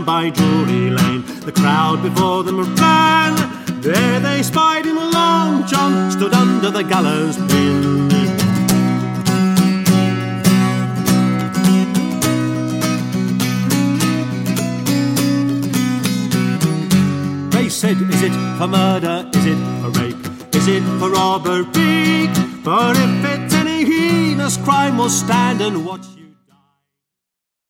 down by Drury Lane. The crowd before them ran. There they spied him, Long John stood under the gallows pin. They said, is it for murder, is it for rape, is it for robbery? For if it's any heinous crime, we'll stand and watch you.